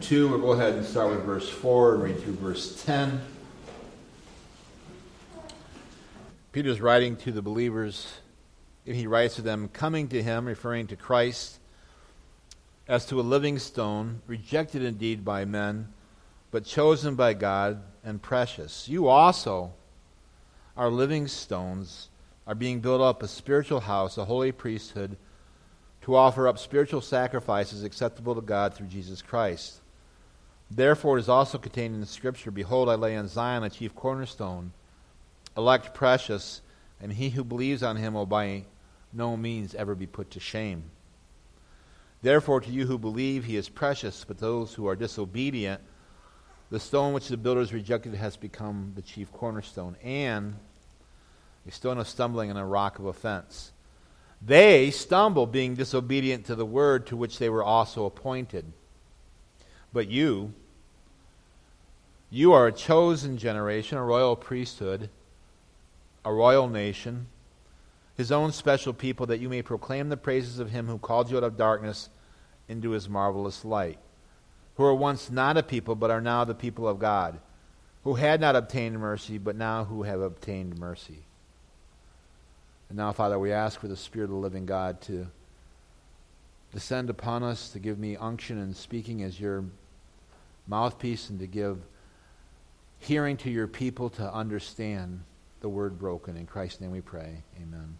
2. We'll go ahead and start with verse 4 and read through verse 10. Peter's writing to the believers, and he writes to them, coming to him, referring to Christ, as to a living stone, rejected indeed by men, but chosen by God and precious. You also are living stones, are being built up a spiritual house, a holy priesthood, to offer up spiritual sacrifices acceptable to God through Jesus Christ. Therefore it is also contained in the Scripture, behold, I lay on Zion a chief cornerstone, elect precious, and he who believes on him will by no means ever be put to shame. Therefore to you who believe he is precious, but those who are disobedient, the stone which the builders rejected has become the chief cornerstone, and a stone of stumbling and a rock of offense. They stumble, being disobedient to the word to which they were also appointed. But you are a chosen generation, a royal priesthood, a royal nation, his own special people, that you may proclaim the praises of him who called you out of darkness into his marvelous light, who were once not a people, but are now the people of God, who had not obtained mercy, but now who have obtained mercy. And now, Father, we ask for the Spirit of the living God to descend upon us, to give me unction in speaking as your mouthpiece, and to give hearing to your people to understand the word broken. In Christ's name we pray. Amen.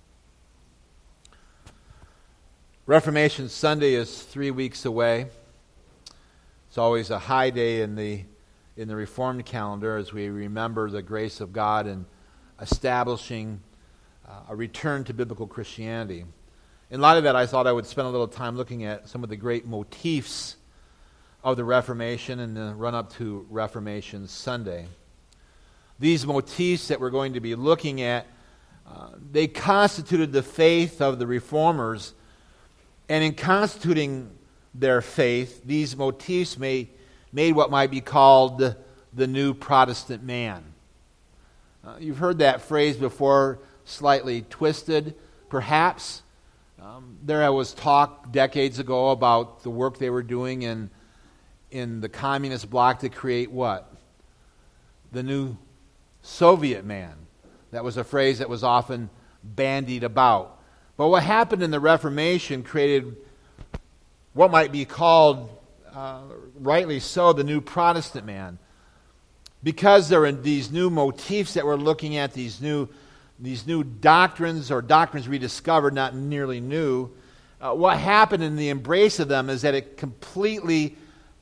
Reformation Sunday is 3 weeks away. It's always a high day in the Reformed calendar as we remember the grace of God in establishing a return to biblical Christianity. In light of that, I thought I would spend a little time looking at some of the great motifs of the Reformation and the run-up to Reformation Sunday. These motifs that we're going to be looking at, they constituted the faith of the Reformers, and in constituting their faith, these motifs made what might be called the new Protestant man. You've heard that phrase before, slightly twisted, perhaps. There was talk decades ago about the work they were doing in the communist bloc to create what? The new Soviet man. That was a phrase that was often bandied about. But what happened in the Reformation created what might be called, rightly so, the new Protestant man. Because there are these new motifs that we're looking at, these new doctrines, or doctrines rediscovered, not nearly new, what happened in the embrace of them is that it completely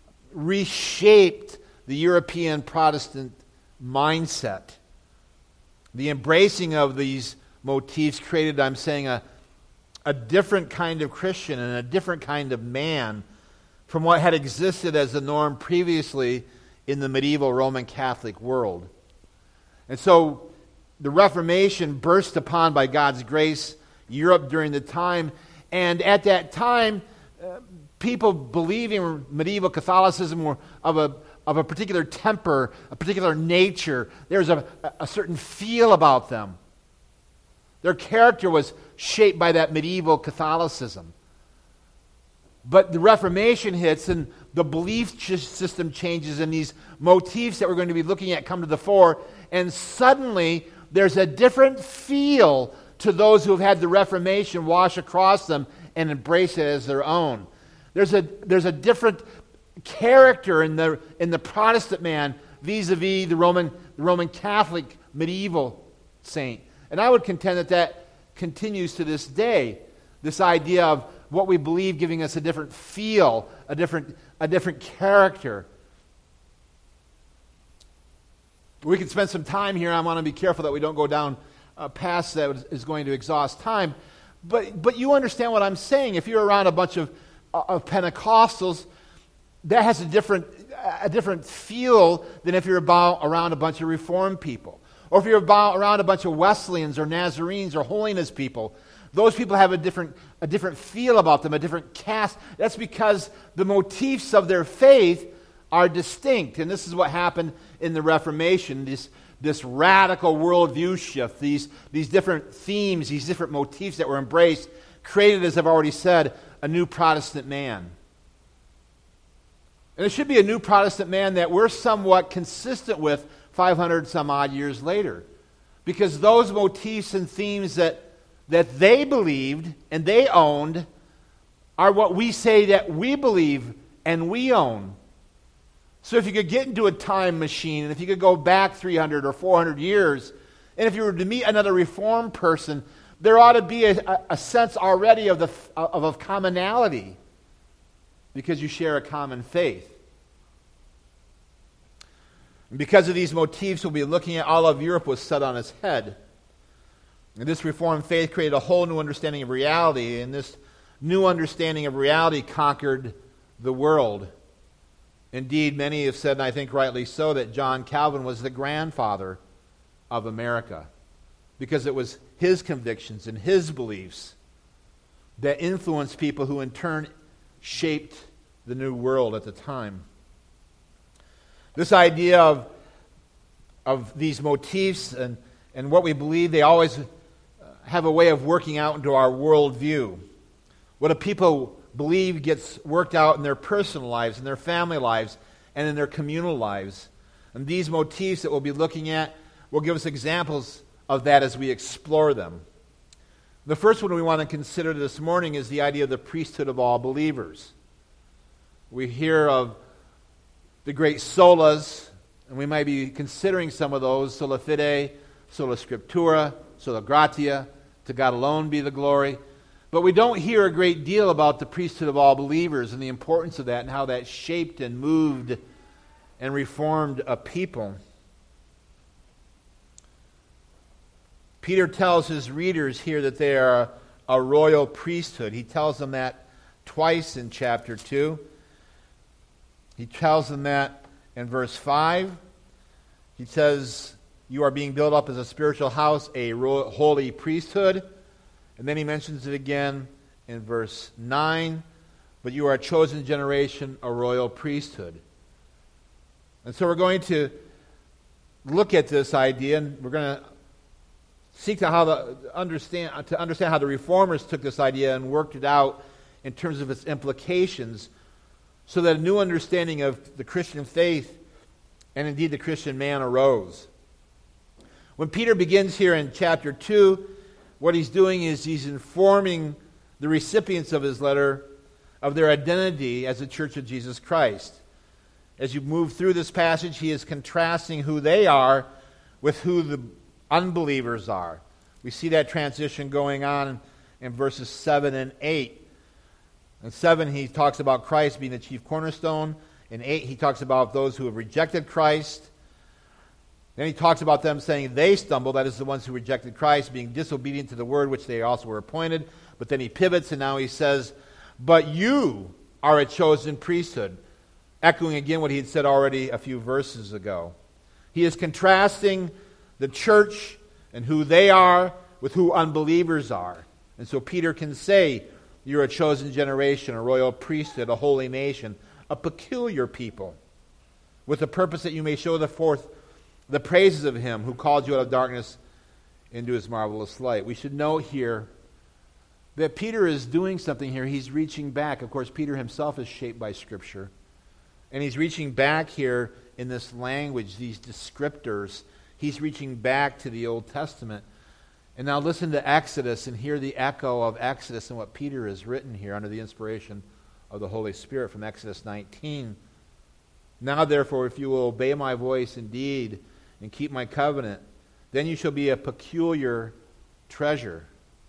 reshaped the European Protestant mindset. The embracing of these motifs created, I'm saying, a different kind of Christian and a different kind of man from what had existed as the norm previously in the medieval Roman Catholic world. And so the Reformation burst upon, by God's grace, Europe during the time, and at that time, people believing medieval Catholicism were of a particular temper, a particular nature. There's a certain feel about them. Their character was shaped by that medieval Catholicism. But the Reformation hits, and the belief system changes, and these motifs that we're going to be looking at come to the fore, and suddenly there's a different feel to those who have had the Reformation wash across them and embrace it as their own. There's a different character in the Protestant man vis-a-vis the Roman Catholic medieval saint. And I would contend that continues to this day, this idea of what we believe giving us a different feel, a different character. We can spend some time here. I want to be careful that we don't go down past that is going to exhaust time. But you understand what I'm saying. If you're around a bunch of Pentecostals, that has a different feel than if you're around a bunch of Reformed people. Or if you're around a bunch of Wesleyans or Nazarenes or holiness people. Those people have a different feel about them, a different cast. That's because the motifs of their faith are distinct. And this is what happened in the Reformation, this radical worldview shift, these different themes, these different motifs that were embraced, created, as I've already said, a new Protestant man. And it should be a new Protestant man that we're somewhat consistent with 500 some odd years later. Because those motifs and themes that they believed and they owned are what we say that we believe and we own. So if you could get into a time machine, and if you could go back 300 or 400 years, and if you were to meet another Reformed person, there ought to be a sense already of a commonality, because you share a common faith. And because of these motifs, we'll be looking at all of Europe was set on its head. And this Reformed faith created a whole new understanding of reality, and this new understanding of reality conquered the world. Indeed, many have said, and I think rightly so, that John Calvin was the grandfather of America, because it was his convictions and his beliefs that influenced people who in turn shaped the new world at the time. This idea of these motifs and what we believe, they always have a way of working out into our worldview. What a people believe gets worked out in their personal lives, in their family lives, and in their communal lives. And these motifs that we'll be looking at will give us examples of that as we explore them. The first one we want to consider this morning is the idea of the priesthood of all believers. We hear of the great solas, and we might be considering some of those: sola fide, sola scriptura, sola gratia, to God alone be the glory. But we don't hear a great deal about the priesthood of all believers and the importance of that and how that shaped and moved and reformed a people. Peter tells his readers here that they are a royal priesthood. He tells them that twice in chapter 2. He tells them that in verse 5. He says, you are being built up as a spiritual house, a holy priesthood. And then he mentions it again in verse 9. But you are a chosen generation, a royal priesthood. And so we're going to look at this idea, and we're going to seek to understand how the Reformers took this idea and worked it out in terms of its implications, so that a new understanding of the Christian faith and indeed the Christian man arose. When Peter begins here in chapter 2, what he's doing is he's informing the recipients of his letter of their identity as a church of Jesus Christ. As you move through this passage, he is contrasting who they are with who the unbelievers are. We see that transition going on in verses 7 and 8. In 7, he talks about Christ being the chief cornerstone. In 8, he talks about those who have rejected Christ. Then he talks about them saying they stumble, that is the ones who rejected Christ, being disobedient to the word which they also were appointed. But then he pivots and now he says, but you are a chosen priesthood, echoing again what he had said already a few verses ago. He is contrasting the church and who they are with who unbelievers are. And so Peter can say, you're a chosen generation, a royal priesthood, a holy nation, a peculiar people, with the purpose that you may show forth the praises of him who called you out of darkness into his marvelous light. We should note here that Peter is doing something here. He's reaching back. Of course, Peter himself is shaped by Scripture. And he's reaching back here in this language, these descriptors. He's reaching back to the Old Testament. And now listen to Exodus and hear the echo of Exodus and what Peter has written here under the inspiration of the Holy Spirit from Exodus 19. Now, therefore, if you will obey my voice indeed and keep my covenant, then you shall be a peculiar treasure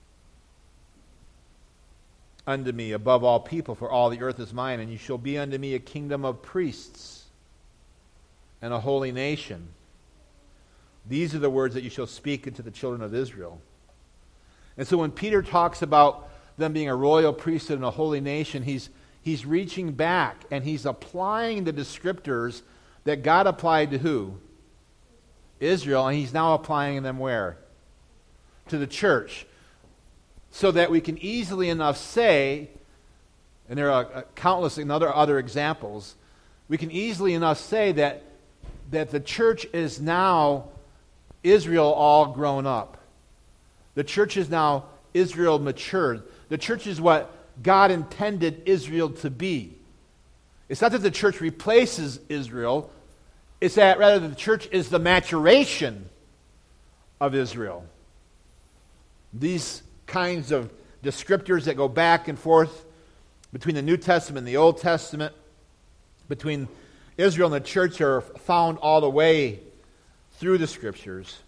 unto me above all people, for all the earth is mine, and you shall be unto me a kingdom of priests and a holy nation. These are the words that you shall speak unto the children of Israel. And so when Peter talks about them being a royal priesthood and a holy nation, he's reaching back and he's applying the descriptors that God applied to who? Israel, and he's now applying them where? To the church. So that we can easily enough say, and there are countless other examples, we can easily enough say that the church is now Israel all grown up. The church is now Israel matured. The church is what God intended Israel to be. It's not that the church replaces Israel. It's that rather the church is the maturation of Israel. These kinds of descriptors that go back and forth between the New Testament and the Old Testament, between Israel and the church, are found all the way through the Scriptures.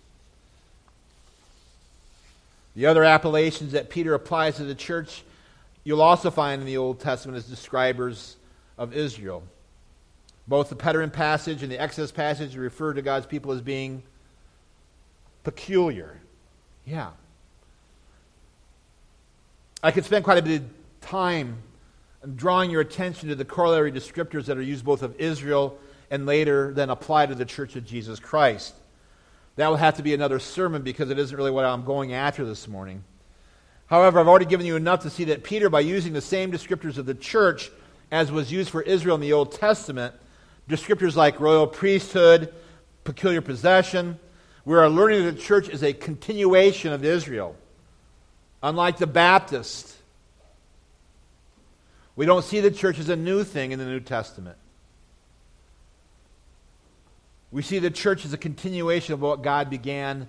The other appellations that Peter applies to the church, you'll also find in the Old Testament as describers of Israel. Both the Pentateuch passage and the Exodus passage refer to God's people as being peculiar. Yeah. I could spend quite a bit of time drawing your attention to the corollary descriptors that are used both of Israel and later then applied to the Church of Jesus Christ. That will have to be another sermon because it isn't really what I'm going after this morning. However, I've already given you enough to see that Peter, by using the same descriptors of the church as was used for Israel in the Old Testament, descriptors like royal priesthood, peculiar possession, we are learning that the church is a continuation of Israel. Unlike the Baptist, we don't see the church as a new thing in the New Testament. We see the church as a continuation of what God began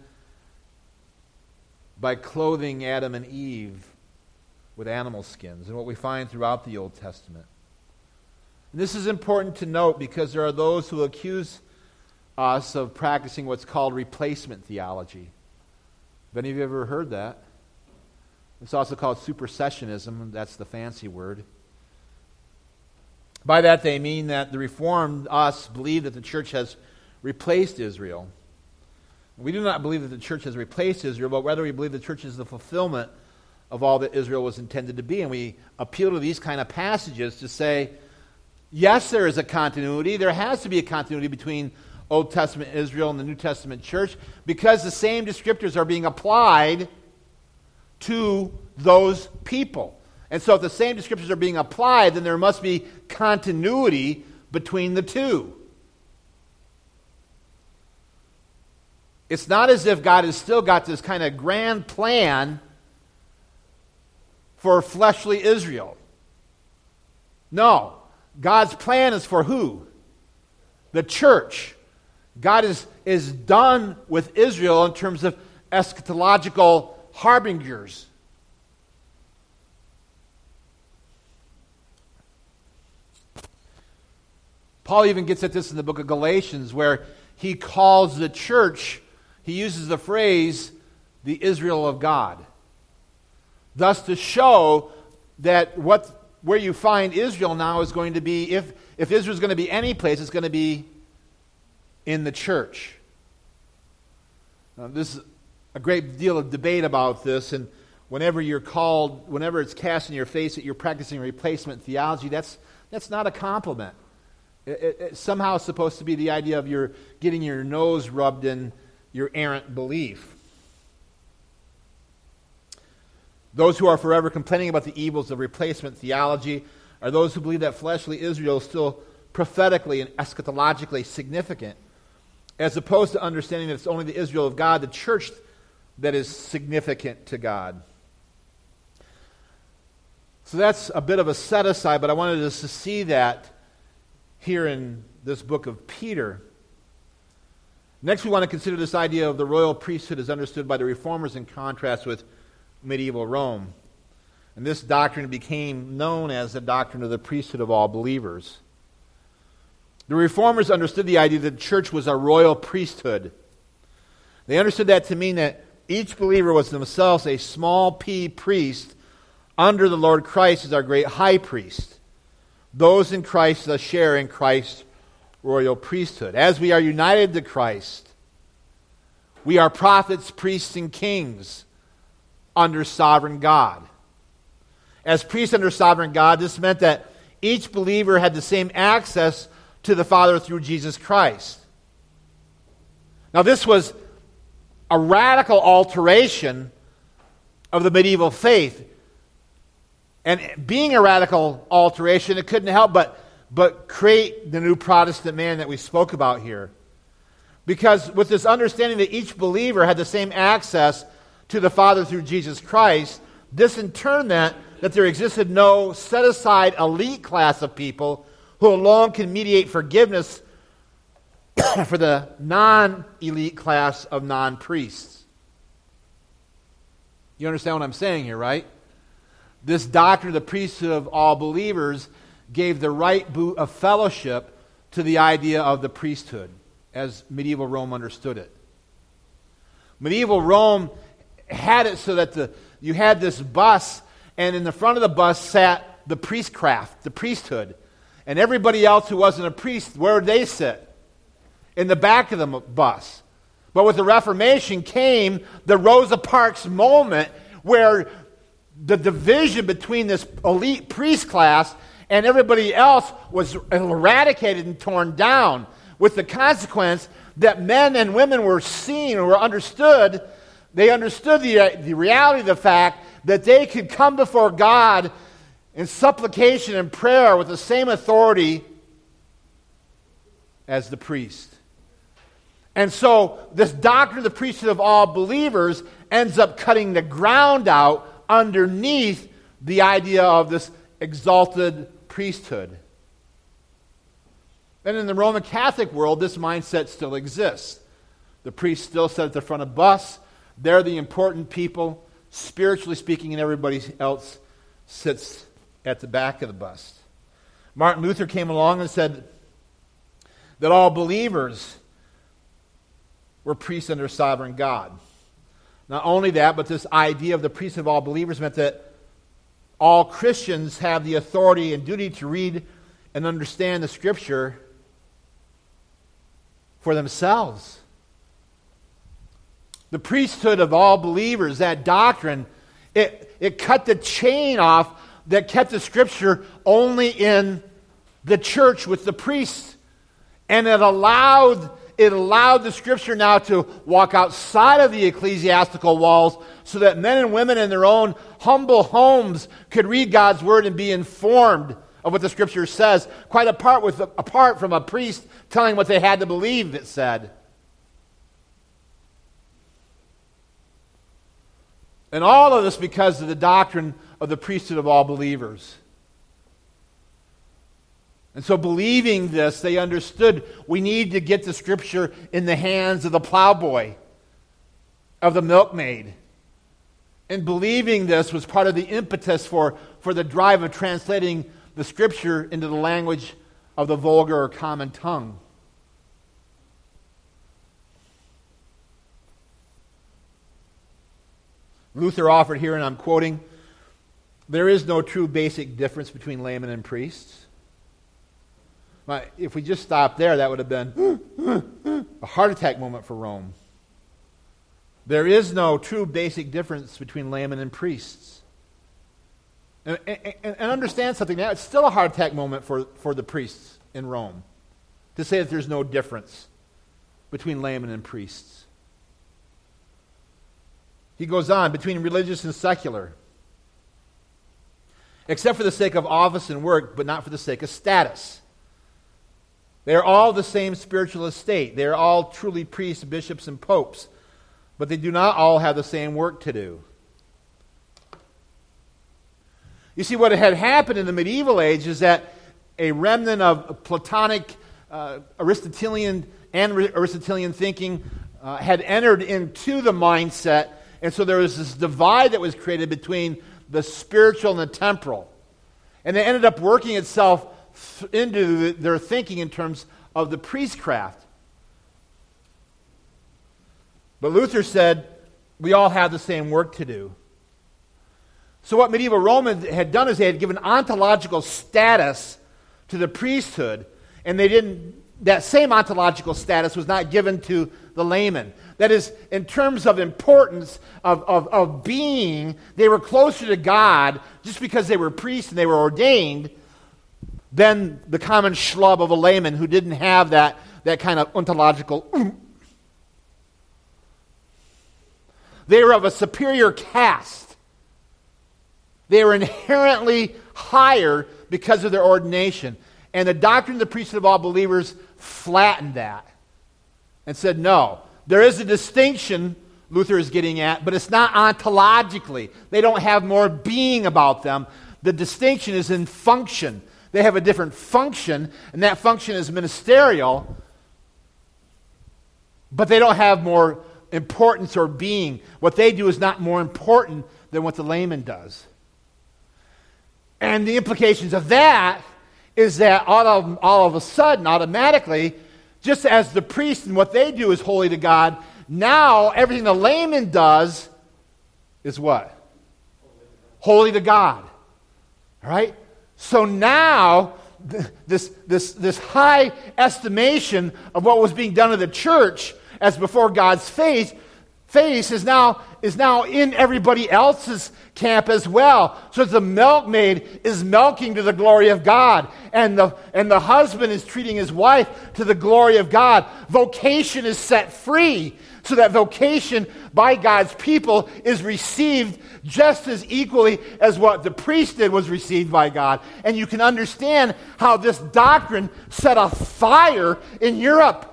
by clothing Adam and Eve with animal skins, and what we find throughout the Old Testament. And this is important to note because there are those who accuse us of practicing what's called replacement theology. Have any of you ever heard that? It's also called supersessionism. That's the fancy word. By that they mean that the Reformed, us, believe that the church has replaced Israel. We do not believe that the church has replaced Israel, but rather we believe the church is the fulfillment of all that Israel was intended to be. And we appeal to these kind of passages to say, yes, there is a continuity. There has to be a continuity between Old Testament Israel and the New Testament church because the same descriptors are being applied to those people. And so if the same descriptors are being applied, then there must be continuity between the two. It's not as if God has still got this kind of grand plan for fleshly Israel. No. God's plan is for who? The church. God is done with Israel in terms of eschatological harbingers. Paul even gets at this in the book of Galatians, where he calls the church, he uses the phrase, the Israel of God. Thus to show that where you find Israel now is going to be, if Israel is going to be any place, it's going to be in the church. Now, this is a great deal of debate about this, and whenever it's cast in your face that you're practicing replacement theology, that's not a compliment. It somehow is supposed to be the idea of you're getting your nose rubbed in your errant belief. Those who are forever complaining about the evils of replacement theology are those who believe that fleshly Israel is still prophetically and eschatologically significant, as opposed to understanding that it's only the Israel of God, the church, that is significant to God. So that's a bit of a set-aside, but I wanted us to see that here in this book of Peter. Next, we want to consider this idea of the royal priesthood as understood by the Reformers in contrast with medieval Rome. And this doctrine became known as the doctrine of the priesthood of all believers. The Reformers understood the idea that the church was a royal priesthood. They understood that to mean that each believer was themselves a small p priest under the Lord Christ as our great high priest. Those in Christ thus share in Christ's royal priesthood. As we are united to Christ, we are prophets, priests, and kings under sovereign God. As priests under sovereign God, this meant that each believer had the same access to the Father through Jesus Christ. Now, this was a radical alteration of the medieval faith. And being a radical alteration, it couldn't help but create the new Protestant man that we spoke about here. Because with this understanding that each believer had the same access to the Father through Jesus Christ, this in turn meant that there existed no set-aside elite class of people who alone can mediate forgiveness for the non-elite class of non-priests. You understand what I'm saying here, right? This doctrine of the priesthood of all believers gave the right boot of fellowship to the idea of the priesthood, as medieval Rome understood it. Medieval Rome had it so that you had this bus, and in the front of the bus sat the priestcraft, the priesthood. And everybody else who wasn't a priest, where would they sit? In the back of the bus. But with the Reformation came the Rosa Parks moment where the division between this elite priest class and everybody else was eradicated and torn down, with the consequence that men and women were seen or were understood. They understood the reality of the fact that they could come before God in supplication and prayer with the same authority as the priest. And so this doctrine of the priesthood of all believers ends up cutting the ground out underneath the idea of this exalted priesthood. And in the Roman Catholic world, this mindset still exists. The priest still sit at the front of the bus. They're the important people, spiritually speaking, and everybody else sits at the back of the bus. Martin Luther came along and said that all believers were priests under a sovereign God. Not only that, but this idea of the priesthood of all believers meant that all Christians have the authority and duty to read and understand the Scripture for themselves. The priesthood of all believers, that doctrine, it cut the chain off that kept the Scripture only in the church with the priests. And it allowed the Scripture now to walk outside of the ecclesiastical walls so that men and women in their own humble homes could read God's Word and be informed of what the Scripture says, quite apart from a priest telling what they had to believe, it said. And all of this because of the doctrine of the priesthood of all believers. And so believing this, they understood we need to get the Scripture in the hands of the plowboy, of the milkmaid. And believing this was part of the impetus for the drive of translating the Scripture into the language of the vulgar or common tongue. Luther offered here, and I'm quoting, "There is no true basic difference between laymen and priests." If we just stopped there, that would have been a heart attack moment for Rome. There is no true basic difference between laymen and priests. And understand something now, it's still a heart attack moment for the priests in Rome to say that there's no difference between laymen and priests. He goes on, between religious and secular, except for the sake of office and work, but not for the sake of status. They are all the same spiritual estate. They are all truly priests, bishops, and popes, but they do not all have the same work to do. You see, what had happened in the medieval age is that a remnant of Platonic, Aristotelian thinking had entered into the mindset, and so there was this divide that was created between the spiritual and the temporal. And it ended up working itself into their thinking in terms of the priestcraft. But Luther said, we all have the same work to do. So what medieval Rome had done is they had given ontological status to the priesthood, and that same ontological status was not given to the layman. That is, in terms of importance of being, they were closer to God just because they were priests and they were ordained than the common schlub of a layman who didn't have that kind of ontological. They were of a superior caste. They were inherently higher because of their ordination. And the doctrine of the priesthood of all believers flattened that and said, no, there is a distinction Luther is getting at, but it's not ontologically. They don't have more being about them. The distinction is in function. They have a different function, and that function is ministerial, but they don't have more importance or being. What they do is not more important than what the layman does. And the implications of that is that all of a sudden, automatically, just as the priest and what they do is holy to God, now everything the layman does is what? Holy to God. All right? So now, this high estimation of what was being done in the church as before God's face is now in everybody else's camp as well. So the milkmaid is milking to the glory of God, and the husband is treating his wife to the glory of God. Vocation is set free, so that vocation by God's people is received just as equally as what the priest did was received by God. And you can understand how this doctrine set a fire in Europe.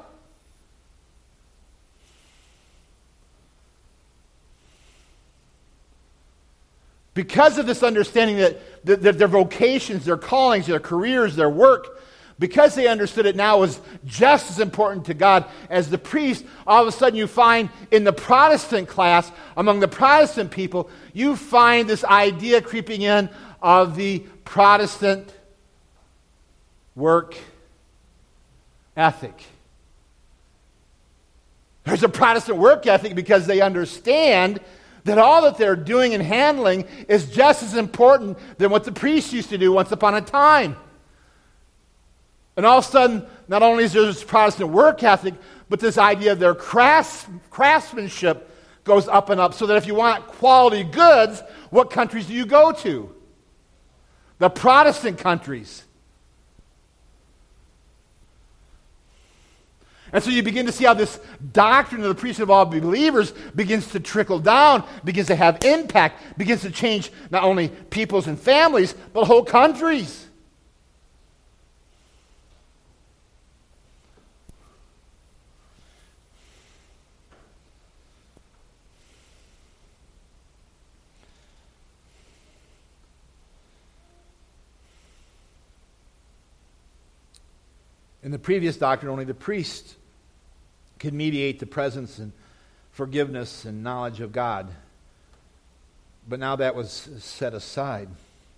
Because of this understanding that their vocations, their callings, their careers, their work, because they understood it now was just as important to God as the priest, all of a sudden you find in the Protestant class, among the Protestant people, you find this idea creeping in of the Protestant work ethic. There's a Protestant work ethic because they understand that all that they're doing and handling is just as important than what the priests used to do once upon a time. And all of a sudden, not only is there this Protestant work ethic, but this idea of their craftsmanship goes up and up, so that if you want quality goods, what countries do you go to? The Protestant countries. And so you begin to see how this doctrine of the priesthood of all believers begins to trickle down, begins to have impact, begins to change not only peoples and families, but whole countries. In the previous doctrine, only the priest could mediate the presence and forgiveness and knowledge of God. But now that was set aside.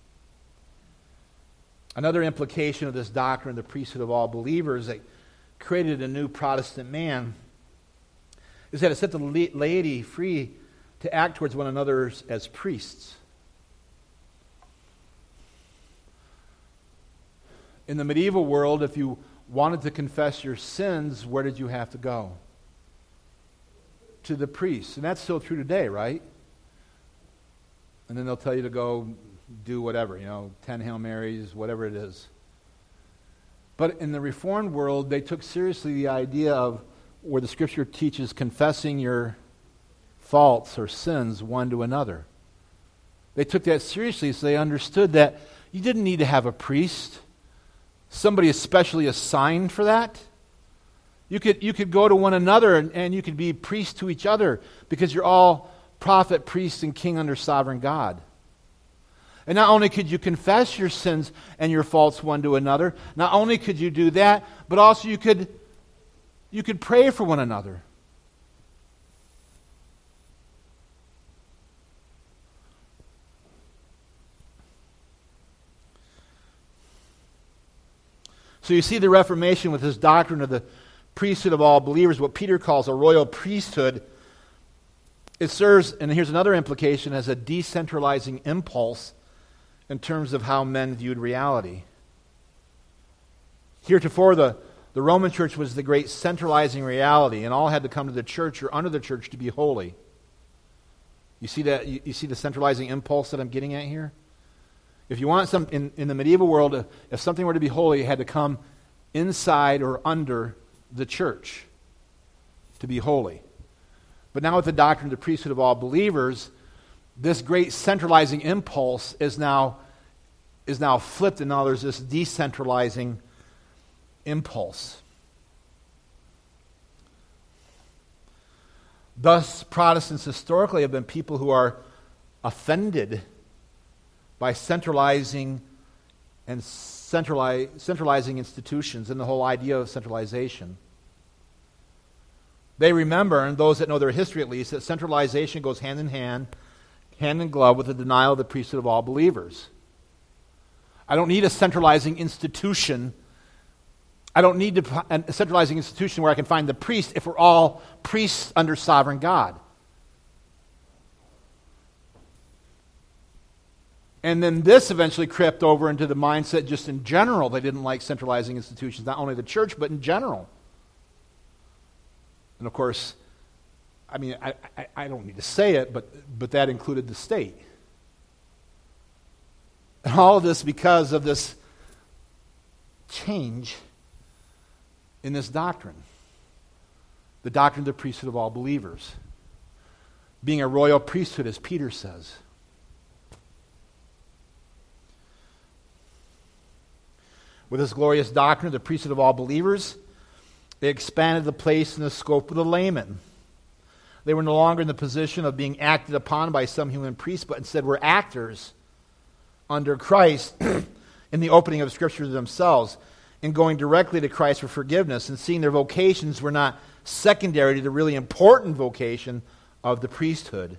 Another implication of this doctrine, the priesthood of all believers, that created a new Protestant man, is that it set the laity free to act towards one another as priests. In the medieval world, if you wanted to confess your sins, where did you have to go? To the priest. And that's still true today, right? And then they'll tell you to go do whatever, 10 Hail Marys, whatever it is. But in the Reformed world, they took seriously the idea of where the Scripture teaches confessing your faults or sins one to another. They took that seriously, so they understood that you didn't need to have a priest, somebody especially assigned for that. You could go to one another and you could be priests to each other because you're all prophet, priest, and king under sovereign God. And not only could you confess your sins and your faults one to another, not only could you do that, but also you could pray for one another. So you see the Reformation with this doctrine of the priesthood of all believers, what Peter calls a royal priesthood. It serves, and here's another implication, as a decentralizing impulse in terms of how men viewed reality. Heretofore, the Roman church was the great centralizing reality, and all had to come to the church or under the church to be holy. You see that? You see the centralizing impulse that I'm getting at here? If you want some in the medieval world, if something were to be holy, it had to come inside or under the church to be holy. But now with the doctrine of the priesthood of all believers, this great centralizing impulse is now flipped, and now there's this decentralizing impulse. Thus, Protestants historically have been people who are offended by centralizing and centralizing institutions and the whole idea of centralization. They remember, and those that know their history at least, that centralization goes hand in glove with the denial of the priesthood of all believers. I don't need a centralizing institution. I don't need a centralizing institution where I can find the priest if we're all priests under sovereign God. And then this eventually crept over into the mindset just in general. They didn't like centralizing institutions, not only the church, but in general. And of course, I mean, I don't need to say it, but that included the state. And all of this because of this change in this doctrine. The doctrine of the priesthood of all believers. Being a royal priesthood, as Peter says. With this glorious doctrine of the priesthood of all believers, they expanded the place and the scope of the laymen. They were no longer in the position of being acted upon by some human priest, but instead were actors under Christ in the opening of Scripture themselves, in going directly to Christ for forgiveness and seeing their vocations were not secondary to the really important vocation of the priesthood.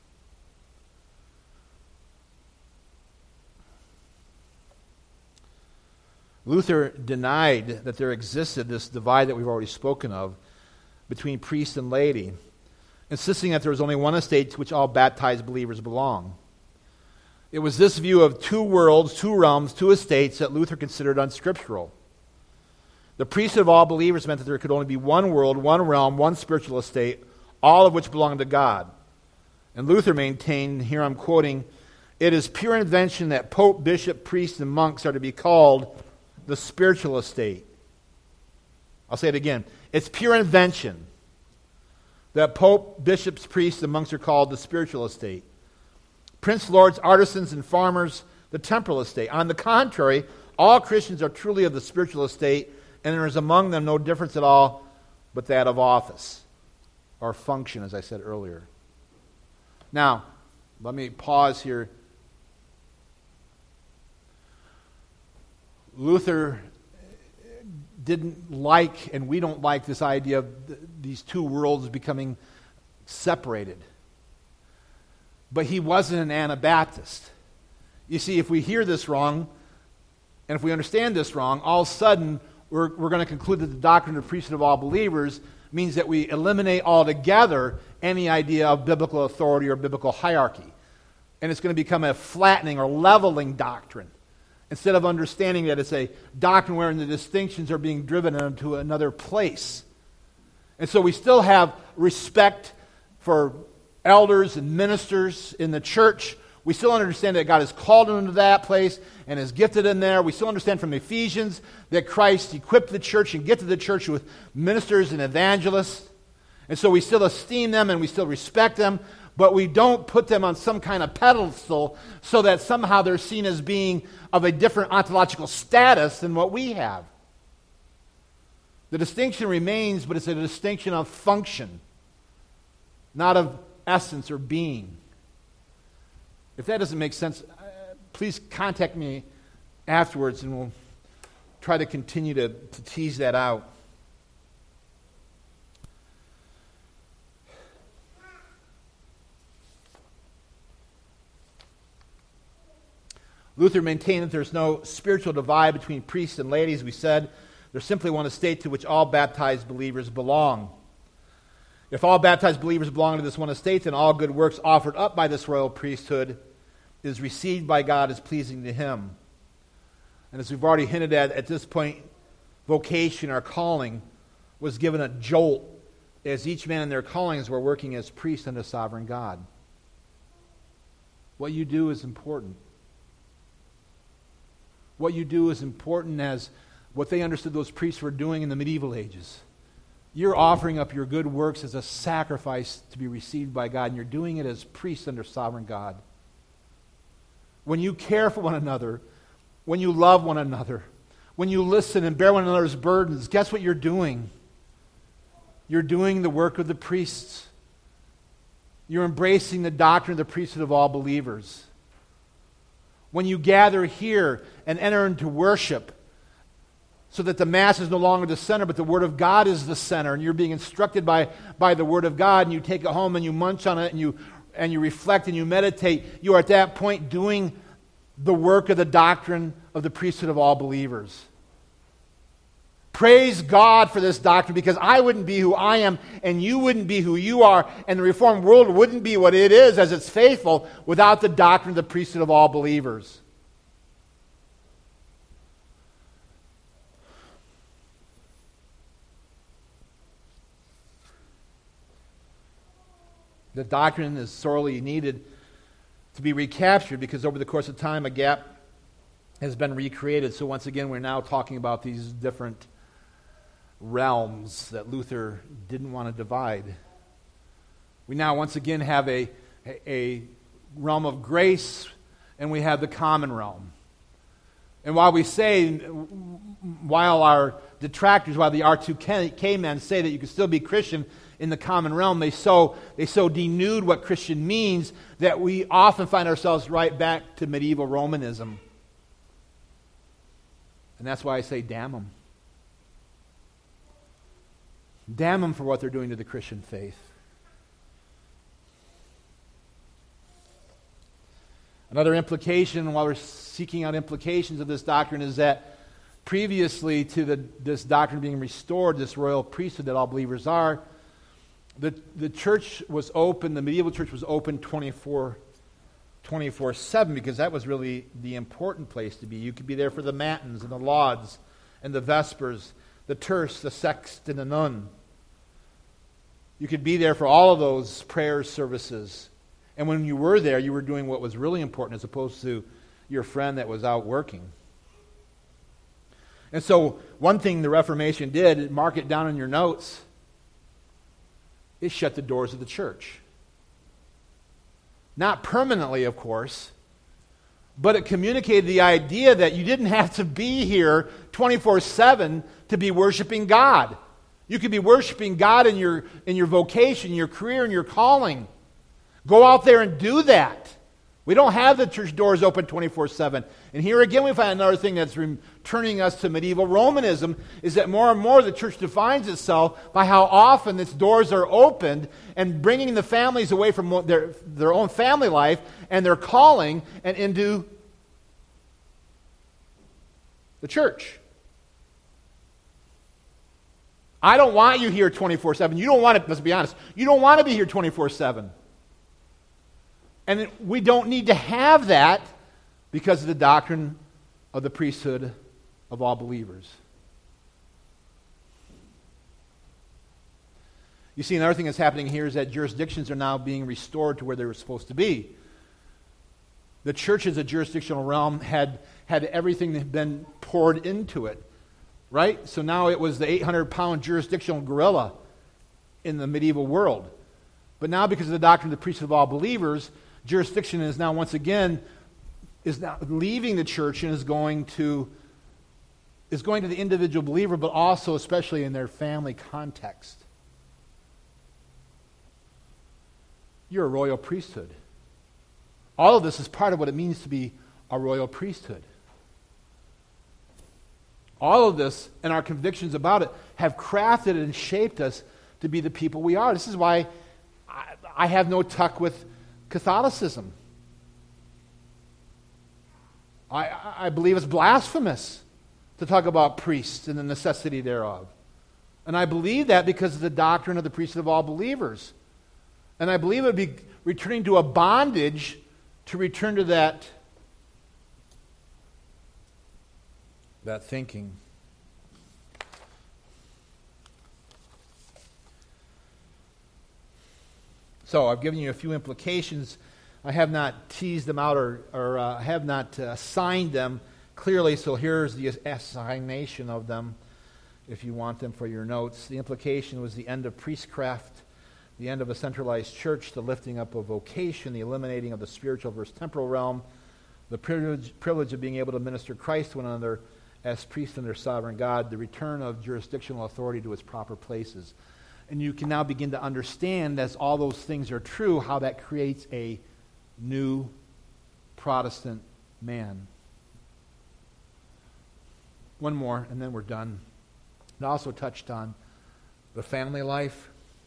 Luther denied that there existed this divide that we've already spoken of between priest and laity, insisting that there was only one estate to which all baptized believers belong. It was this view of two worlds, two realms, two estates that Luther considered unscriptural. The priesthood of all believers meant that there could only be one world, one realm, one spiritual estate, all of which belonged to God. And Luther maintained, here I'm quoting, "It is pure invention that pope, bishop, priest, and monks are to be called the spiritual estate." I'll say it again. It's pure invention that pope, bishops, priests, and monks are called the spiritual estate. Prince, lords, artisans, and farmers, the temporal estate. On the contrary, all Christians are truly of the spiritual estate, and there is among them no difference at all but that of office or function, as I said earlier. Now, let me pause here. Luther didn't like, and we don't like, this idea of these two worlds becoming separated. But he wasn't an Anabaptist. You see, if we hear this wrong, and if we understand this wrong, all of a sudden we're going to conclude that the doctrine of the priesthood of all believers means that we eliminate altogether any idea of biblical authority or biblical hierarchy. And it's going to become a flattening or leveling doctrine, instead of understanding that it's a doctrine wherein the distinctions are being driven into another place. And so we still have respect for elders and ministers in the church. We still understand that God has called them into that place and has gifted them there. We still understand from Ephesians that Christ equipped the church and gifted the church with ministers and evangelists. And so we still esteem them and we still respect them, but we don't put them on some kind of pedestal so that somehow they're seen as being of a different ontological status than what we have. The distinction remains, but it's a distinction of function, not of essence or being. If that doesn't make sense, please contact me afterwards and we'll try to continue to tease that out. Luther maintained that there's no spiritual divide between priests and laity, as we said. There's simply one estate to which all baptized believers belong. If all baptized believers belong to this one estate, then all good works offered up by this royal priesthood is received by God as pleasing to Him. And as we've already hinted at this point, vocation or calling was given a jolt as each man in their callings were working as priests unto sovereign God. What you do is important. What you do is important as what they understood those priests were doing in the medieval ages. You're offering up your good works as a sacrifice to be received by God, and you're doing it as priests under sovereign God. When you care for one another, when you love one another, when you listen and bear one another's burdens, guess what you're doing? You're doing the work of the priests. You're embracing the doctrine of the priesthood of all believers. when you gather here and enter into worship, so that the Mass is no longer the center, but the Word of God is the center, and you're being instructed by the Word of God, and you take it home and you munch on it, and you reflect and you meditate, you are at that point doing the work of the doctrine of the priesthood of all believers. Praise God for this doctrine, because I wouldn't be who I am, and you wouldn't be who you are, and the Reformed world wouldn't be what it is as it's faithful without the doctrine of the priesthood of all believers. The doctrine is sorely needed to be recaptured, because over the course of time a gap has been recreated. So once again, we're now talking about these different realms that Luther didn't want to divide. We now once again have a realm of grace, and we have the common realm. And while our detractors, while the R2K men say that you can still be Christian in the common realm, they so denude what Christian means that we often find ourselves right back to medieval Romanism. And that's why I say damn them. Damn them for what they're doing to the Christian faith. Another implication, while we're seeking out implications of this doctrine, is that previously to this doctrine being restored, this royal priesthood that all believers are, the church was open, the medieval church was open 24/7, because that was really the important place to be. You could be there for the matins and the lauds and the vespers, the terce, the sext, and the none. You could be there for all of those prayer services. And when you were there, you were doing what was really important, as opposed to your friend that was out working. And so one thing the Reformation did, mark it down in your notes, it shut the doors of the church. Not permanently, of course, but it communicated the idea that you didn't have to be here 24/7 to be worshiping God. You could be worshiping God in your vocation, your career, and your calling. Go out there and do that. We don't have the church doors open 24/7. And here again we find another thing that's returning us to medieval Romanism, is that more and more the church defines itself by how often its doors are opened, and bringing the families away from their own family life and their calling and into the church. I don't want you here 24/7. You don't want it, let's be honest, you don't want to be here 24/7. And we don't need to have that because of the doctrine of the priesthood of all believers. You see, another thing that's happening here is that jurisdictions are now being restored to where they were supposed to be. The church as a jurisdictional realm had everything been poured into it, right? So now it was the 800-pound jurisdictional gorilla in the medieval world. But now, because of the doctrine of the priesthood of all believers, jurisdiction is now once again leaving the church and is going to the individual believer, but also especially in their family context. You're a royal priesthood. All of this is part of what it means to be a royal priesthood. All of this and our convictions about it have crafted and shaped us to be the people we are. This is why I have no tuck with Catholicism. I believe it's blasphemous to talk about priests and the necessity thereof. And I believe that because of the doctrine of the priesthood of all believers. And I believe it would be returning to a bondage to return to that thinking. So I've given you a few implications. I have not teased them out or have not assigned them clearly, so here's the assignation of them if you want them for your notes. The implication was the end of priestcraft, the end of a centralized church, the lifting up of vocation, the eliminating of the spiritual versus temporal realm, the privilege of being able to minister Christ to one another as priests and their sovereign God, the return of jurisdictional authority to its proper places. And you can now begin to understand, as all those things are true, how that creates a new Protestant man. One more, and then we're done. It also touched on the family life.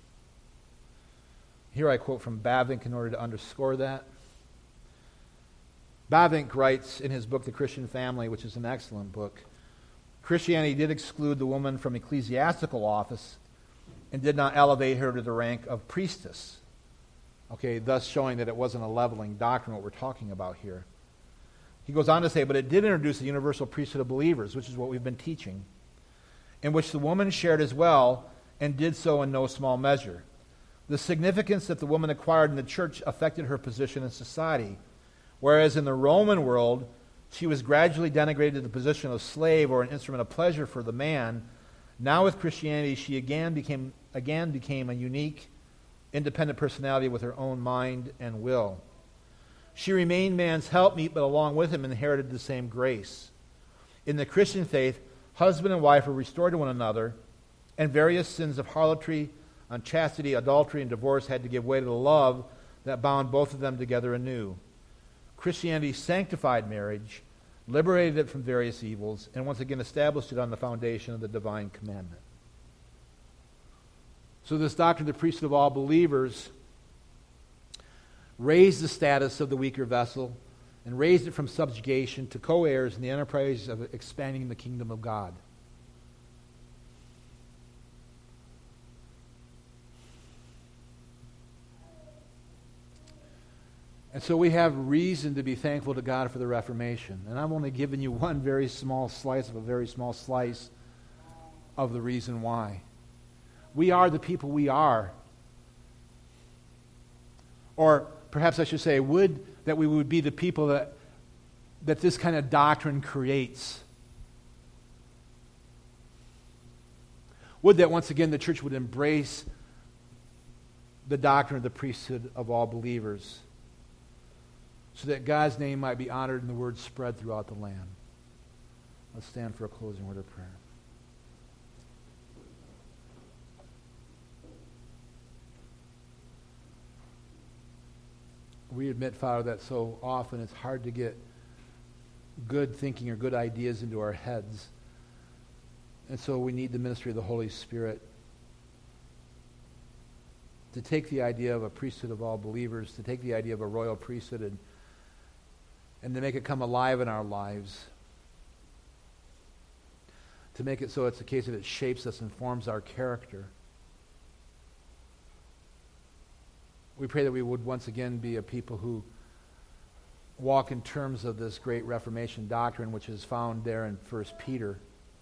Here I quote from Bavinck in order to underscore that. Bavinck writes in his book, The Christian Family, which is an excellent book, Christianity did exclude the woman from ecclesiastical office and did not elevate her to the rank of priestess. Okay, thus showing that it wasn't a leveling doctrine, what we're talking about here. He goes on to say, but it did introduce the universal priesthood of believers, which is what we've been teaching, in which the woman shared as well and did so in no small measure. The significance that the woman acquired in the church affected her position in society, whereas in the Roman world, she was gradually denigrated to the position of slave or an instrument of pleasure for the man. Now with Christianity, she again became a unique, independent personality with her own mind and will. She remained man's helpmeet, but along with him inherited the same grace. In the Christian faith, husband and wife were restored to one another, and various sins of harlotry, unchastity, adultery, and divorce had to give way to the love that bound both of them together anew. Christianity sanctified marriage, liberated it from various evils, and once again established it on the foundation of the divine commandment. So this doctrine of the priesthood of all believers raised the status of the weaker vessel and raised it from subjugation to co-heirs in the enterprise of expanding the kingdom of God. And so we have reason to be thankful to God for the Reformation. And I'm only giving you one very small slice of a very small slice of the reason why. We are the people we are. Or perhaps I should say, would that we would be the people that this kind of doctrine creates. Would that once again the church would embrace the doctrine of the priesthood of all believers, so that God's name might be honored and the word spread throughout the land. Let's stand for a closing word of prayer. We admit, Father, that so often it's hard to get good thinking or good ideas into our heads. And so we need the ministry of the Holy Spirit to take the idea of a priesthood of all believers, to take the idea of a royal priesthood and to make it come alive in our lives, to make it so it's a case that it shapes us and forms our character. We pray that we would once again be a people who walk in terms of this great Reformation doctrine, which is found there in 1 Peter.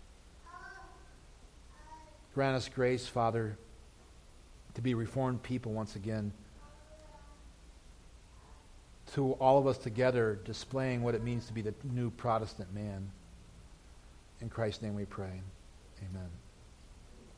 Grant us grace, Father, to be reformed people once again, to all of us together displaying what it means to be the new Protestant man. In Christ's name we pray. Amen.